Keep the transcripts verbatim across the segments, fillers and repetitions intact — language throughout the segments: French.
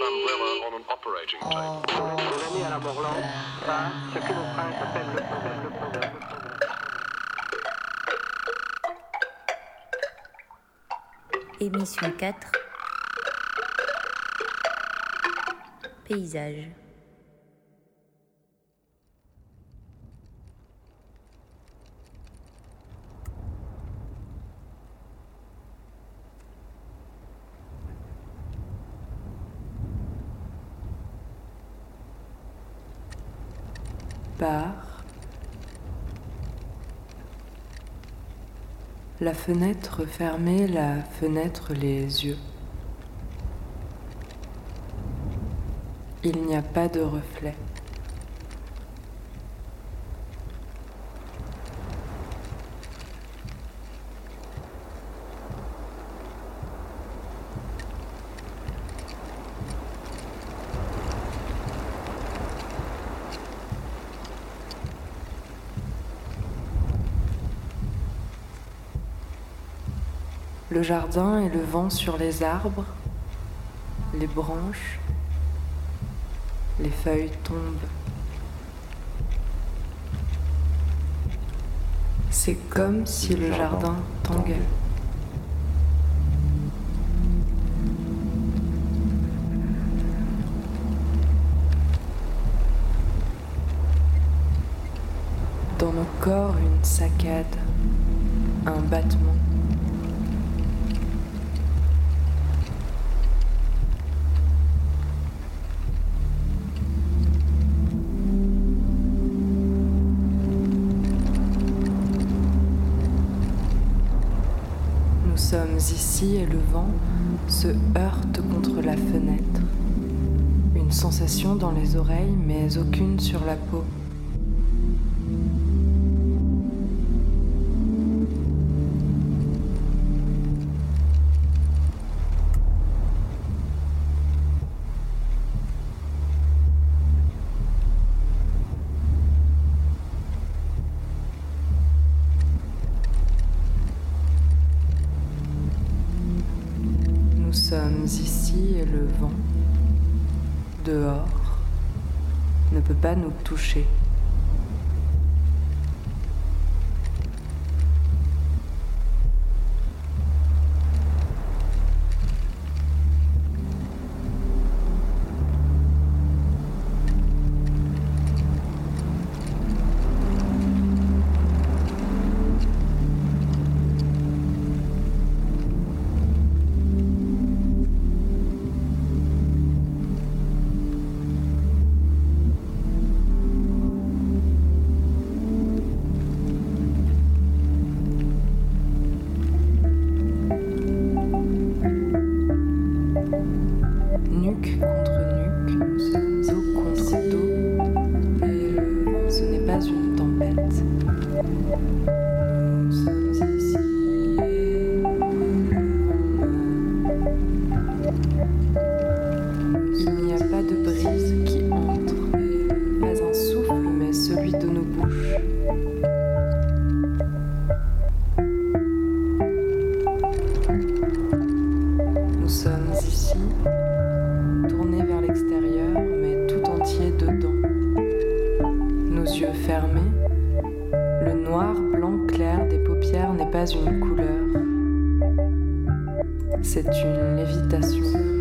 umbrella on an operating table. De l'année à la Morland, ça, ce que nos princes appellent le progrès, le progrès, le progrès. Émission quatre. Paysage. Par la fenêtre fermée, la fenêtre les yeux. Il n'y a pas de reflet. Le jardin et le vent sur les arbres, les branches, les feuilles tombent. C'est comme si le jardin tanguait. Dans nos corps, une saccade, un battement. Nous sommes ici et le vent se heurte contre la fenêtre. Une sensation dans les oreilles, mais aucune sur la peau. Nous sommes ici et le vent, dehors, ne peut pas nous toucher. Nuque contre nuque, dos contre dos, ce n'est pas une tempête. Nous sommes ici et il n'y a pas de brise qui entre, pas un souffle, mais celui de nos bouches. Nous sommes ici, tournés vers l'extérieur, mais tout entier dedans. Nos yeux fermés, le noir blanc clair des paupières n'est pas une couleur, c'est une lévitation.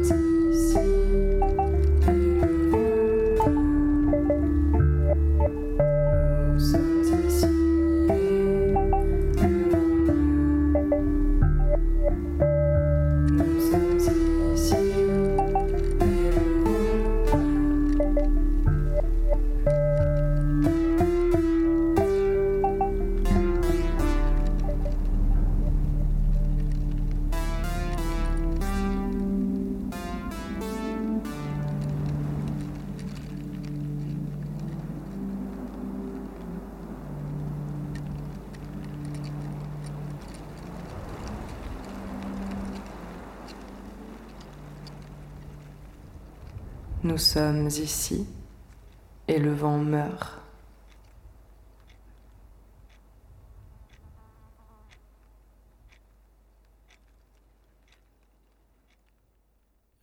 Nous sommes ici et nous sommes ici. Nous sommes ici et le vent meurt.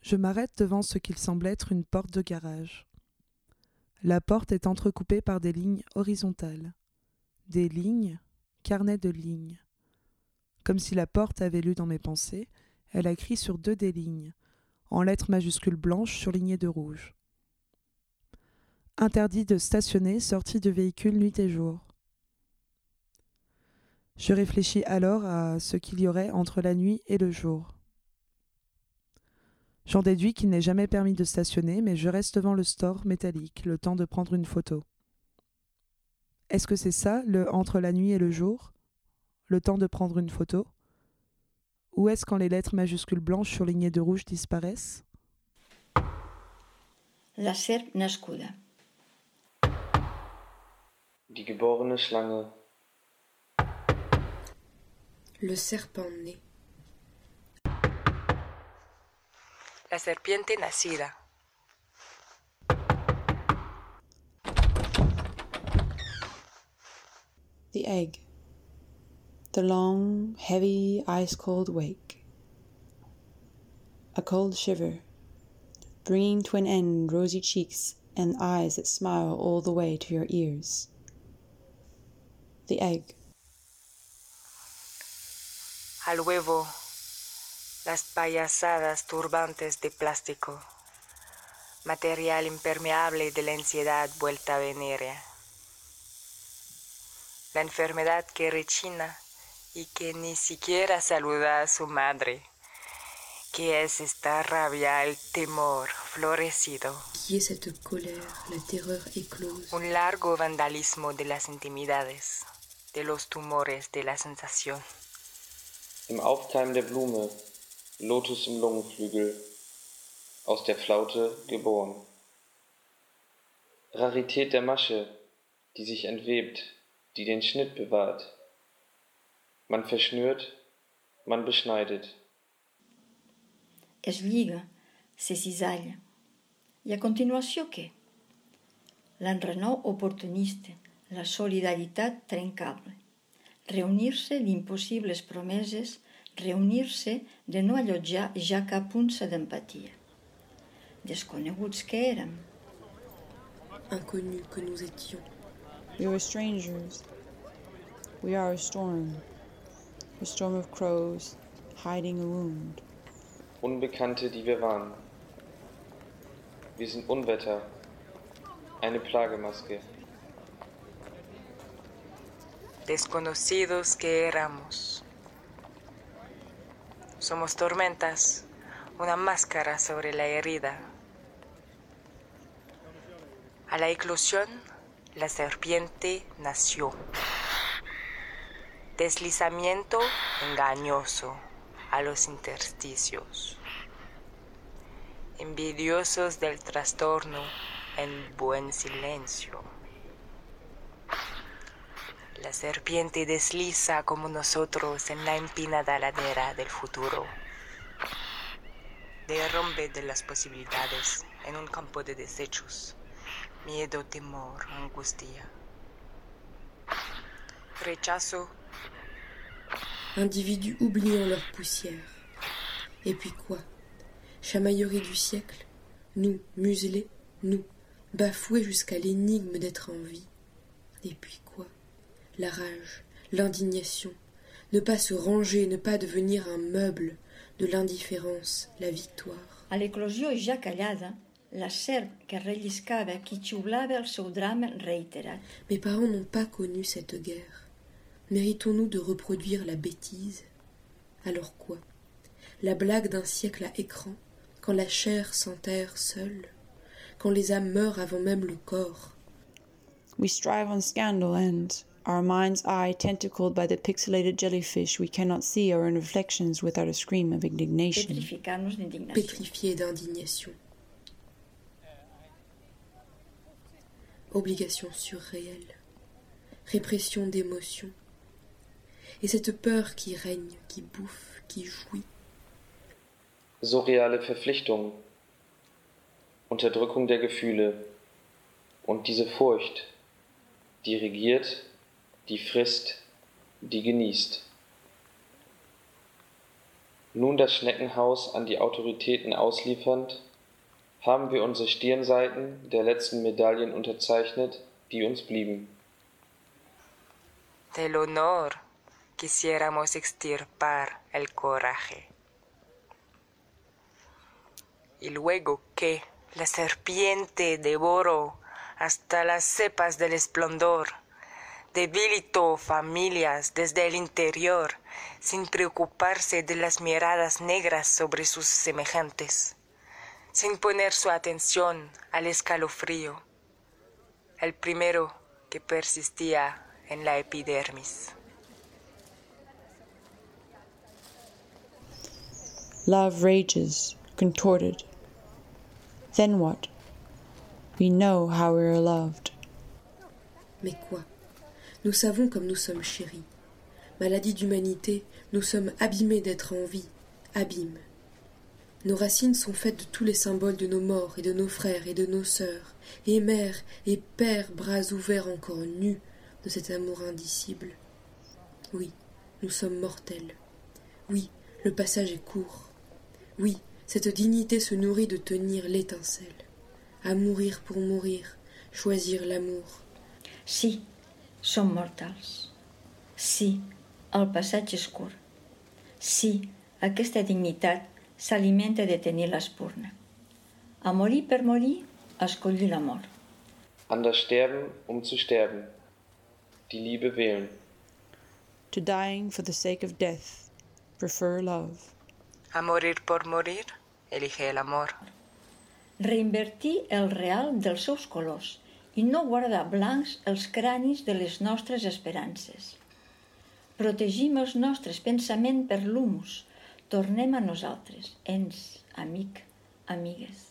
Je m'arrête devant ce qu'il semble être une porte de garage. La porte est entrecoupée par des lignes horizontales. Des lignes, carnet de lignes. Comme si la porte avait lu dans mes pensées, elle a écrit sur deux des lignes, en lettres majuscules blanches surlignées de rouge. Interdit de stationner, sortie de véhicule nuit et jour. Je réfléchis alors à ce qu'il y aurait entre la nuit et le jour. J'en déduis qu'il n'est jamais permis de stationner, mais je reste devant le store métallique, le temps de prendre une photo. Est-ce que c'est ça, le entre la nuit et le jour? Le temps de prendre une photo? Ou est-ce quand les lettres majuscules blanches surlignées de rouge disparaissent? La serp nascuda. Die geborene Schlange. Le serpent né. La serpiente nacida. The egg. The long, heavy, ice-cold wake. A cold shiver, bringing to an end rosy cheeks and eyes that smile all the way to your ears. The egg. Al huevo, las payasadas turbantes de plástico, material impermeable de la ansiedad vuelta venérea. La enfermedad que rechina y que ni siquiera saluda a su madre, que es esta rabia, el temor florecido. Qui est cette colère, la terreur éclose? Un largo vandalismo de las intimidades, de los tumores de la sensación. Im Aufkeimen der Blume, Lotus im Lungenflügel, aus der Flaute geboren. Rarität der Masche, die sich entwebt, die den Schnitt bewahrt. Man verschnürt, man beschneidet. Es lliga, se cisalla. I a continuació què? L'enrenou oportunista, la solidaritat trencable. Reunir-se d'impossibles promeses, reunir-se de no allotjar ja cap unça d'empatia. Desconeguts que érem. Inconnus que nous étions. We were strangers. We are a storm. A storm of crows, hiding a wound. Unbekannte, die wir waren. Wir sind Unwetter, eine Plagemaske. Desconocidos que éramos. Somos tormentas, una máscara sobre la herida. A la eclosión, la serpiente nació. Deslizamiento engañoso a los intersticios. Envidiosos del trastorno en buen silencio. La serpiente desliza como nosotros en la empinada ladera del futuro. Derrumbe de las posibilidades en un campo de desechos. Miedo, temor, angustia. Rechazo. Individus oubliant leur poussière. Et puis quoi? Chamaillerie du siècle. Nous, muselés, nous, bafoués jusqu'à l'énigme d'être en vie. Et puis quoi? La rage, l'indignation, ne pas se ranger, ne pas devenir un meuble, de l'indifférence, la victoire. A l'eclosió ja callada, la serp que relliscava qui xiulava el seu drama reiterat. Mes parents n'ont pas connu cette guerre. Méritons-nous de reproduire la bêtise? Alors quoi? La blague d'un siècle à écran, quand la chair s'enterre seule, quand les âmes meurent avant même le corps. We strive on scandal and, our mind's eye tentacled by the pixelated jellyfish we cannot see our own reflections without a scream of indignation. Petrificar-nos d'indignació. Pétrifiés d'indignation. Obligation surréelle. Répression d'émotions. Et cette peur qui règne, qui bouffe, qui jouit. Surreale Verpflichtung, Unterdrückung der Gefühle und diese Furcht, die regiert, die frisst, die genießt. Nun das Schneckenhaus an die Autoritäten ausliefernd, haben wir unsere Stirnseiten der letzten Medaillen unterzeichnet, die uns blieben. Del honor quisiéramos extirpar el coraje. Y luego que la serpiente devoró hasta las cepas del esplendor, debilitó familias desde el interior, sin preocuparse de las miradas negras sobre sus semejantes, sin poner su atención al escalofrío, el primero que persistía en la epidermis. Love rages, contorted. Then what? We know how we are loved. Mais quoi? Nous savons comme nous sommes chéris. Maladie d'humanité, nous sommes abîmés d'être en vie, abîmes. Nos racines sont faites de tous les symboles de nos morts et de nos frères et de nos sœurs, et mères et pères bras ouverts encore nus de cet amour indicible. Oui, nous sommes mortels. Oui, le passage est court. Oui, cette dignité se nourrit de tenir l'étincelle. À mourir pour mourir, choisir l'amour. Sí, som mortals. Sí, el passatge és curt. Sí, aquesta dignitat s'alimenta de tenir l'espurna. A morir per morir, escollir l'amor. An das Sterben, um zu sterben. Die Liebe wählen. To dying for the sake of death, prefer love. A morir por morir, elige el amor. Reinvertir el real dels seus colors i no guardar blancs els cranis de les nostres esperances. Protegim els nostres pensaments per l'humus. Tornem a nosaltres, ens, amic, amigues.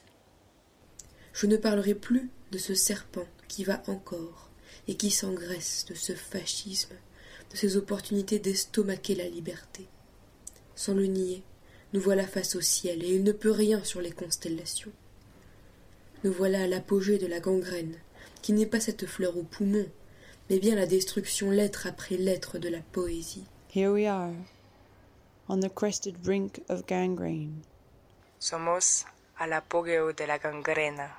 Je ne parlerai plus de ce serpent qui va encore et qui s'engraisse de ce fascisme, de ces opportunités d'estomaquer la liberté. Sans le nier, nous voilà face au ciel et il ne peut rien sur les constellations. Nous voilà à l'apogée de la gangrène, qui n'est pas cette fleur au poumon, mais bien la destruction lettre après lettre de la poésie. Here we are, on the crested brink of gangrene. Somos al apogeo de la gangrena,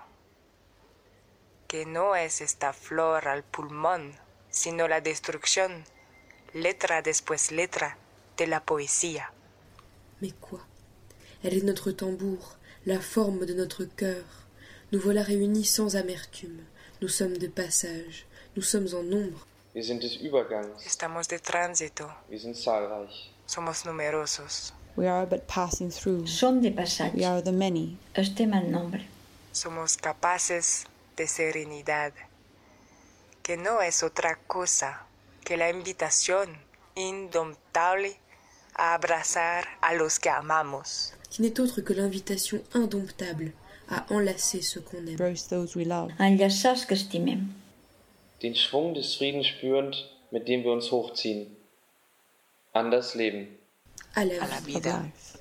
que no es esta flor al pulmón, sino la destrucción, letra después letra, de la poesía. Mais quoi? Elle est notre tambour, la forme de notre cœur. Nous voilà réunis sans amertume. Nous sommes de passage. Nous sommes en nombre. Wir sind des Übergangs. Estamos de tránsito. Wir sind zahlreich. Somos numerosos. We are but passing through. Som de passatge. We are the many. Estem en nombre. Somos capaces de serenidad, que no es otra cosa que la invitación indomptable a abrazar a los que amamos. Qui n'est autre que l'invitation indomptable à enlacer ce qu'on aime. Embrace those we love. Enllaçar els que estimem. Den Schwung des Friedens spürend, mit dem wir uns hochziehen. An das Leben. À la A la vie. Of vida. life.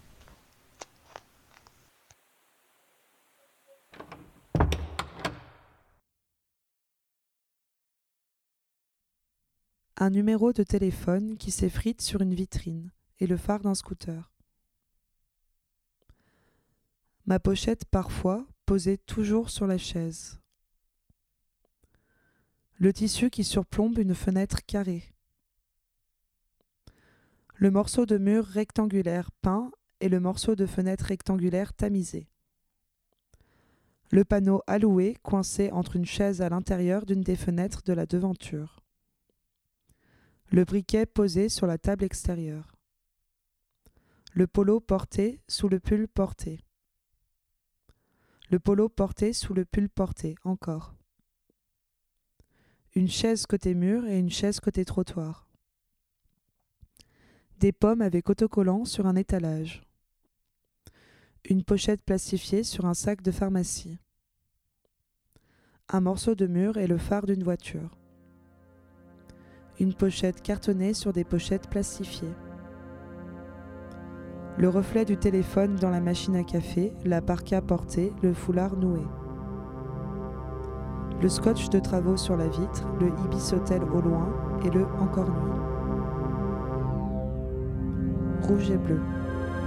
Un numéro de téléphone qui s'effrite sur une vitrine et le phare d'un scooter. Ma pochette parfois posée toujours sur la chaise. Le tissu qui surplombe une fenêtre carrée. Le morceau de mur rectangulaire peint et le morceau de fenêtre rectangulaire tamisé. Le panneau alloué coincé entre une chaise à l'intérieur d'une des fenêtres de la devanture. Le briquet posé sur la table extérieure. Le polo porté sous le pull porté. Le polo porté sous le pull porté, encore. Une chaise côté mur et une chaise côté trottoir. Des pommes avec autocollant sur un étalage. Une pochette plastifiée sur un sac de pharmacie. Un morceau de mur et le phare d'une voiture. Une pochette cartonnée sur des pochettes plastifiées. Le reflet du téléphone dans la machine à café, la parka portée, le foulard noué. Le scotch de travaux sur la vitre, le Ibis Hotel au loin et le Encore nuit. Rouge et bleu.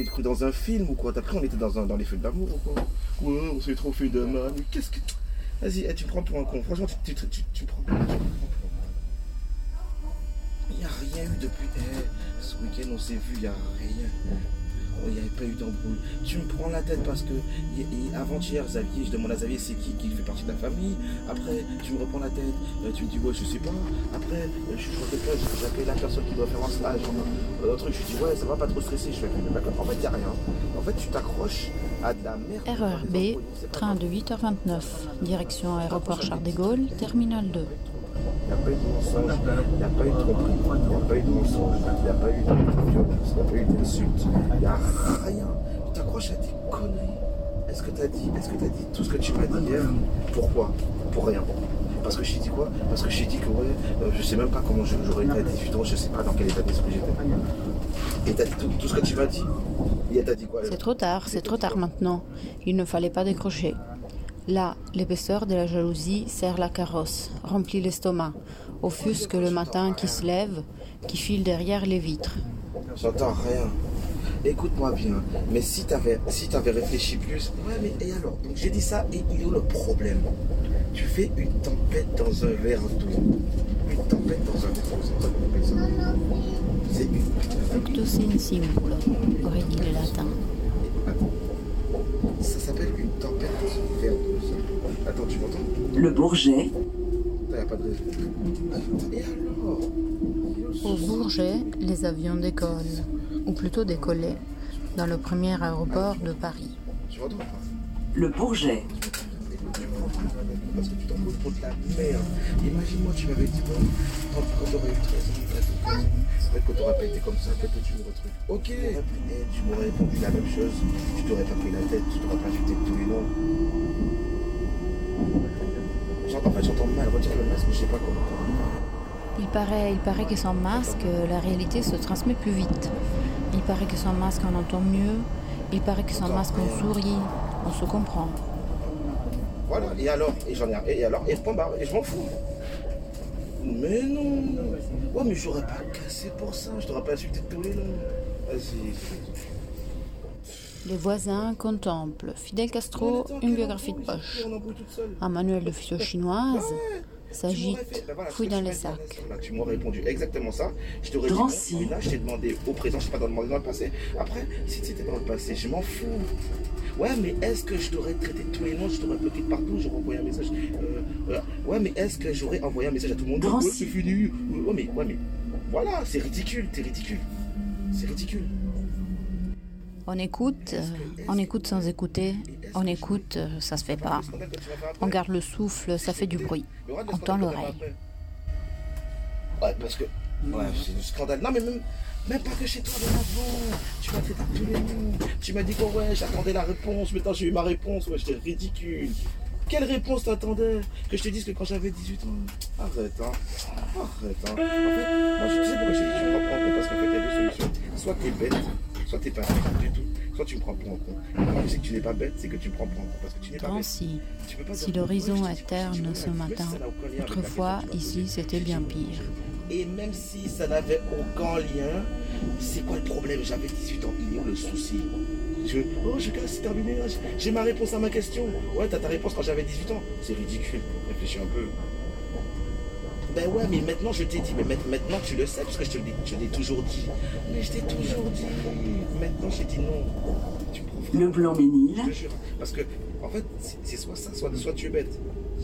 cru dans un film ou quoi? T'as cru on était dans, un, dans les films d'amour ou quoi? Ouais, on s'est trop fait de mal. Mais qu'est-ce que... Vas-y, hey, tu me prends pour un con. Franchement, tu, tu, tu, tu me prends pour un con. Il n'y a rien eu depuis... Hey, ce week-end, on s'est vu, il n'y a rien. Il n'y avait pas eu d'embrouille. Tu me prends la tête parce que y, y, avant-hier, Xavier, je demande à Xavier c'est qui qui fait partie de la famille. Après, tu me reprends la tête, euh, tu me dis ouais, je sais pas. Après, euh, je suis pas, j'appelle la personne qui doit faire un stage, euh, un truc, je dis ouais, ça va pas trop stresser. Je fais d'accord. En fait, il n'y a rien. En fait, tu t'accroches à de la merde. R E R B, train de huit heures vingt-neuf, direction aéroport Charles de Gaulle, terminal deux. Il n'y a pas eu de mensonge, il n'y a pas eu de tromperie, il n'y a pas eu de mensonge, il n'y a pas eu de violence, il n'y a pas eu d'insultes, il n'y a rien. Tu t'accroches à des conneries. Est-ce que tu as dit, est-ce que tu as dit tout ce que tu m'as dit hier? Pourquoi? Pour rien. Parce que je t'ai dit quoi? Parce que je t'ai dit que ouais, euh, je sais même pas comment j'aurais été à dix-huit ans, je sais pas dans quel état d'esprit j'étais. Et t'as dit tout, tout ce que tu m'as dit? Et t'as dit quoi? C'est trop tard, c'est trop tard maintenant. Il ne fallait pas décrocher. Là, l'épaisseur de la jalousie serre la carrosse, remplit l'estomac, offusque le matin qui se lève, qui file derrière les vitres. J'entends rien. Écoute-moi bien, mais si t'avais si t'avais réfléchi plus... Ouais, mais et alors? Donc j'ai dit ça, et il est où le problème? Tu fais une tempête dans un verre d'eau. Une tempête dans un verre d'eau. C'est une... Fructus in singulo, aurait dit le latin. Ça s'appelle une tempête dans un verre d'eau. Attends, tu m'entends? Le Bourget. Il n'y a pas de raison. Et alors? Au Bourget, les avions décollent, ou plutôt décollaient, dans le premier aéroport de Paris. Tu m'entends? Le Bourget. Parce que tu t'en fous pour de la merde. Imagine-moi, tu m'avais dit, bon, quand, quand t'aurais eu treize ans, treize ans, peut-être que t'aurais pas été comme ça, peut-être que tu m'aurais truc. Ok, et tu m'aurais répondu la même chose, tu t'aurais pas pris la tête, tu t'aurais pas insulté de tous les noms. En fait, j'entends mal, retire le masque, je sais pas comment. Il paraît, il paraît que sans masque, la réalité se transmet plus vite. Il paraît que sans masque, on entend mieux. Il paraît que sans masque, on sourit, on se comprend. Voilà, et alors, et j'en ai, et alors, et point barre, et je m'en fous. Mais non. Ouais, mais j'aurais pas cassé pour ça, je t'aurais pas insulté de tous les noms. Vas-y. Les voisins contemplent Fidel Castro, une biographie de poche. Un manuel de physio chinoise s'agite, fouille dans les sacs. Tu m'aurais répondu exactement ça. Je t'aurais dit non, mais là, je t'ai demandé au présent, je t'ai pas demandé dans le passé. Après, si c'était dans le passé, je m'en fous. Ouais, mais est-ce que je t'aurais traité de tous les noms, je t'aurais bloqué de partout, j'aurais envoyé un message. Euh, euh, ouais, mais est-ce que j'aurais envoyé un message à tout le monde? Ouais, c'est fini. Ouais, mais, ouais, mais, voilà, c'est ridicule, t'es ridicule. C'est ridicule. On écoute, euh, on écoute sans écouter, on écoute, euh, ça se fait pas. On garde le souffle, ça fait du bruit. On tend l'oreille. Ouais, parce que, ouais, c'est un scandale. Non, mais même, même pas que chez toi, mais avant. Tu m'as traité de tous les noms. Tu m'as dit que ouais, j'attendais la réponse, maintenant j'ai eu ma réponse. Ouais, j'étais ridicule. Quelle réponse t'attendais? Que je te dise que quand j'avais dix-huit ans? Arrête, hein. Arrête, hein. En fait, moi, je sais pourquoi je te dis que je me prends en compte, parce qu'en fait, il y a deux solutions. Soit t'es bête, soit t'es pas bête du tout. Soit tu me prends pour un con. Quand je sais que tu n'es pas bête, c'est que tu me prends pour un con. Parce que tu n'es pas bête. Si, si l'horizon est terne ce matin, autrefois, ici, c'était bien pire. Et même si ça n'avait aucun lien, c'est quoi le problème? J'avais dix-huit ans, il y a le souci. Je, oh, je casse, c'est terminé, j'ai ma réponse à ma question. Ouais, t'as ta réponse quand j'avais dix-huit ans. C'est ridicule, réfléchis un peu. Ben ouais, mais maintenant je t'ai dit, mais maintenant tu le sais, parce que je te l'ai toujours dit. Mais je t'ai toujours dit. Maintenant j'ai dit non. Tu me le Blanc-Ménil. Je te jure. Parce que, en fait, c'est soit ça, soit, soit tu es bête.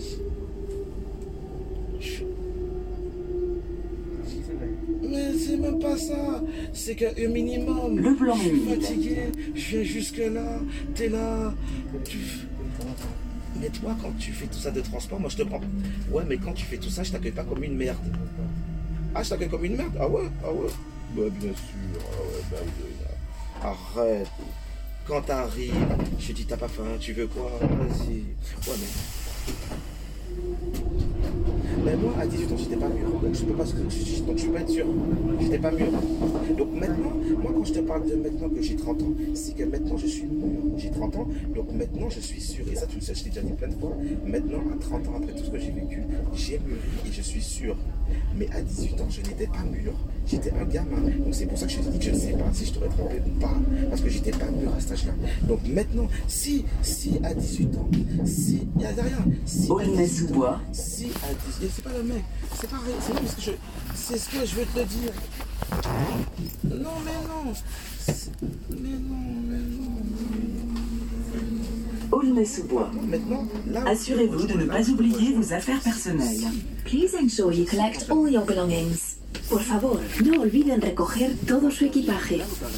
Mais c'est même pas ça. C'est qu'un minimum. Le blanc. Je suis fatigué. Je viens jusque là. T'es là. Tu... Mais toi, quand tu fais tout ça de transport, moi je te prends. Ouais, mais quand tu fais tout ça, je t'accueille pas comme une merde. Ah, je t'accueille comme une merde? Ah ouais? Ah ouais? Bah bien sûr. Ah ouais, bah oui. Arrête. Quand t'arrives, je te dis t'as pas faim, tu veux quoi? Vas-y. Ouais, mais. Mais moi, à dix-huit ans, j'étais pas mûr. Donc je peux pas, donc je peux pas être sûr. J'étais pas mûr. Donc maintenant, moi, quand je te parle de maintenant que j'ai trente ans, c'est que maintenant je suis mûr. J'ai trente ans, donc maintenant je suis sûr. Et ça, tu le sais, je t'ai déjà dit plein de fois. Maintenant, à trente ans, après tout ce que j'ai vécu, j'ai mûri et je suis sûr. Mais à dix-huit ans, je n'étais pas mûr. J'étais un gamin. Donc c'est pour ça que je te dis que je ne sais pas si je t'aurais trompé ou pas. Parce que j'étais pas mûr à cet âge-là. Donc maintenant, si, si à dix-huit ans, si, il n'y a rien. Si Aulnay-sous-Bois. Si à dix-huit ans, c'est pas le mec. C'est pas rien. C'est, parce que je, c'est ce que je veux te le dire. Non, mais non. C'est, mais non, mais non. Aulnay-sous-Bois. Maintenant, là. Assurez-vous de ne pas oublier vos affaires personnelles. Please ensure you collect all your belongings. Por favor, no olviden recoger todo su equipaje.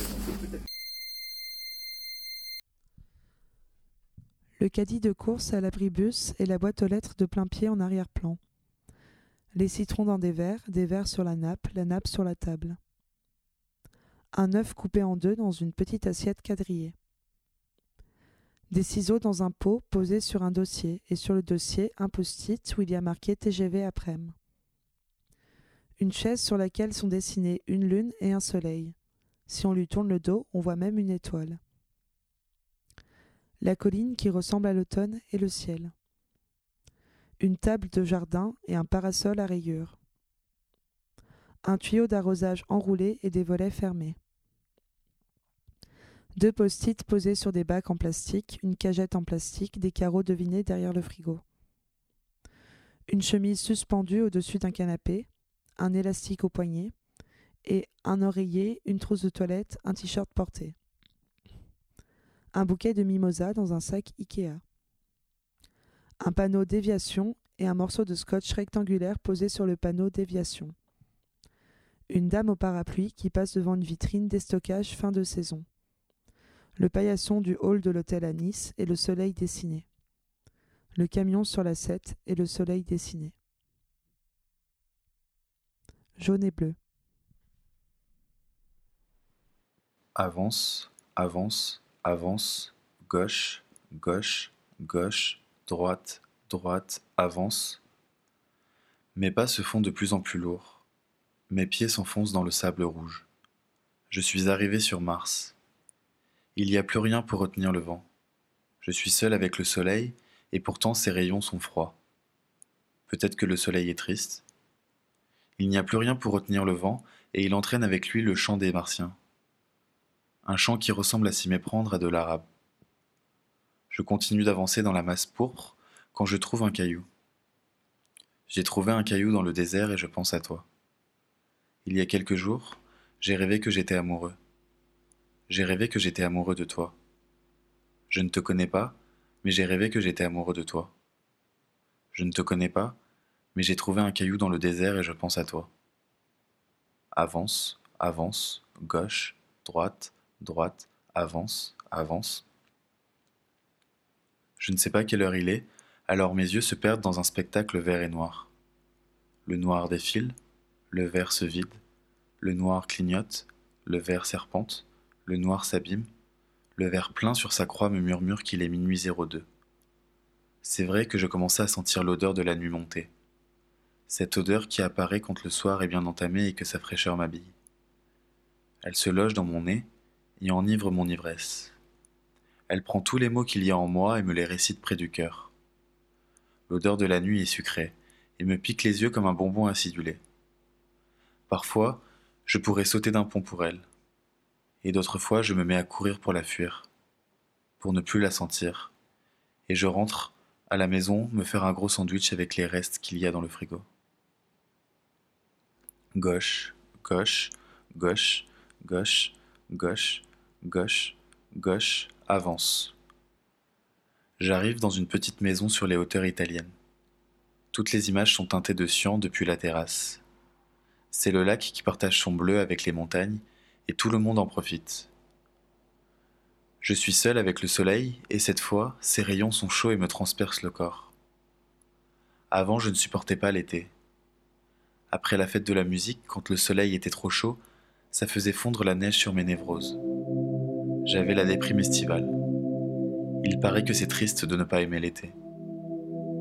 Le caddie de course à l'abribus et la boîte aux lettres de plein pied en arrière-plan. Les citrons dans des verres, des verres sur la nappe, la nappe sur la table. Un œuf coupé en deux dans une petite assiette quadrillée. Des ciseaux dans un pot posés sur un dossier, et sur le dossier, un post-it où il y a marqué T G V après-midi. Une chaise sur laquelle sont dessinés une lune et un soleil. Si on lui tourne le dos, on voit même une étoile. La colline qui ressemble à l'automne et le ciel. Une table de jardin et un parasol à rayures. Un tuyau d'arrosage enroulé et des volets fermés. Deux post-it posés sur des bacs en plastique, une cagette en plastique, des carreaux devinés derrière le frigo. Une chemise suspendue au-dessus d'un canapé, un élastique au poignet, et un oreiller, une trousse de toilette, un t-shirt porté. Un bouquet de mimosa dans un sac Ikea. Un panneau déviation et un morceau de scotch rectangulaire posé sur le panneau déviation. Une dame au parapluie qui passe devant une vitrine déstockage fin de saison. Le paillasson du hall de l'hôtel à Nice et le soleil dessiné. Le camion sur la sept et le soleil dessiné. Jaune et bleu. Avance, avance, avance, gauche, gauche, gauche, droite, droite, avance. Mes pas se font de plus en plus lourds. Mes pieds s'enfoncent dans le sable rouge. Je suis arrivé sur Mars. Il n'y a plus rien pour retenir le vent. Je suis seul avec le soleil, et pourtant ses rayons sont froids. Peut-être que le soleil est triste. Il n'y a plus rien pour retenir le vent, et il entraîne avec lui le chant des Martiens. Un chant qui ressemble à s'y méprendre à de l'arabe. Je continue d'avancer dans la masse pourpre quand je trouve un caillou. J'ai trouvé un caillou dans le désert et je pense à toi. Il y a quelques jours, j'ai rêvé que j'étais amoureux. J'ai rêvé que j'étais amoureux de toi. Je ne te connais pas, mais j'ai rêvé que j'étais amoureux de toi. Je ne te connais pas, mais j'ai trouvé un caillou dans le désert et je pense à toi. Avance, avance, gauche, droite, droite, avance, avance. Je ne sais pas quelle heure il est, alors mes yeux se perdent dans un spectacle vert et noir. Le noir défile, le vert se vide, le noir clignote, le vert serpente, le noir s'abîme, le vert plein sur sa croix me murmure qu'il est minuit zéro deux. C'est vrai que je commençais à sentir l'odeur de la nuit monter. Cette odeur qui apparaît quand le soir est bien entamé et que sa fraîcheur m'habille. Elle se loge dans mon nez et enivre mon ivresse. Elle prend tous les mots qu'il y a en moi et me les récite près du cœur. L'odeur de la nuit est sucrée et me pique les yeux comme un bonbon acidulé. Parfois, je pourrais sauter d'un pont pour elle. Et d'autres fois, je me mets à courir pour la fuir, pour ne plus la sentir. Et je rentre à la maison me faire un gros sandwich avec les restes qu'il y a dans le frigo. Gauche, gauche, gauche, gauche, gauche, gauche, gauche, avance. J'arrive dans une petite maison sur les hauteurs italiennes. Toutes les images sont teintées de cyan depuis la terrasse. C'est le lac qui partage son bleu avec les montagnes, et tout le monde en profite. Je suis seul avec le soleil, et cette fois, ses rayons sont chauds et me transpercent le corps. Avant, je ne supportais pas l'été. Après la fête de la musique, quand le soleil était trop chaud, ça faisait fondre la neige sur mes névroses. J'avais la déprime estivale. Il paraît que c'est triste de ne pas aimer l'été.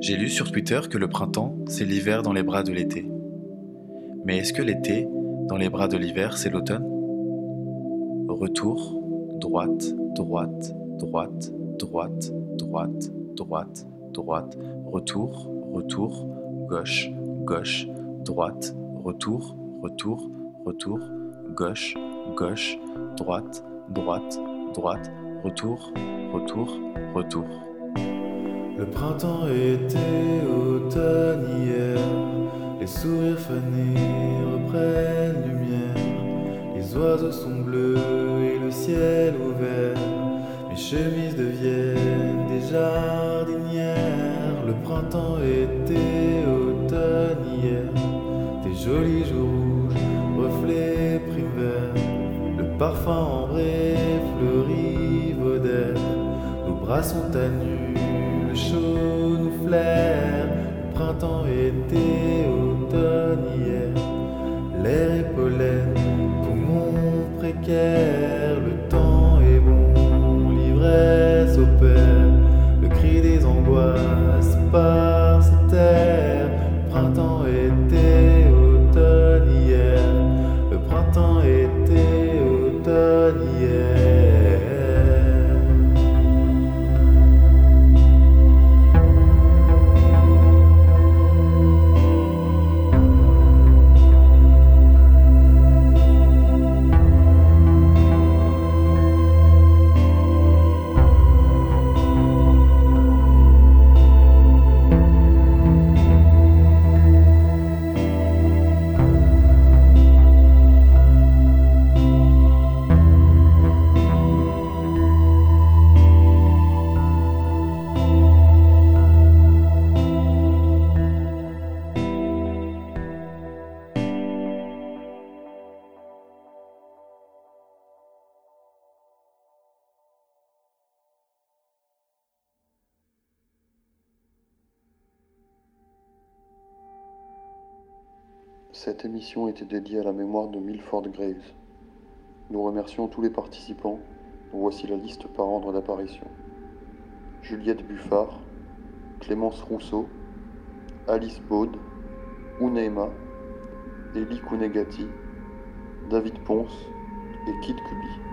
J'ai lu sur Twitter que le printemps, c'est l'hiver dans les bras de l'été. Mais est-ce que l'été, dans les bras de l'hiver, c'est l'automne ? Retour, droite, droite, droite, droite, droite, droite, droite, retour, retour, gauche, gauche, droite, retour, retour, retour, gauche, gauche, droite, droite, droite, retour, retour, retour. Le printemps, été, automne, hier, les sourires fanés reprennent lumière, les oiseaux sont bleus et le ciel ouvert, mes chemises deviennent des jardinières. Le printemps, été, automne, hier, tes jolis joues rouges, reflets primaires, le parfum ambré, fleuri, vaudère, nos bras sont à nu, le chaud nous flaire. Le printemps, été, automne, hier, l'air est pollen, poumons précaires, le temps est bon, l'ivresse opère, le cri des angoisses par ces terres. Le printemps, été, automne, hier, le printemps, été, automne, hier. Cette émission était dédiée à la mémoire de Milford Graves. Nous remercions tous les participants, dont voici la liste par ordre d'apparition. Juliette Buffard, Clémence Rousseau, Alice Baud, Ouneima, Elie Kounegati, David Ponce et Kid Kubi.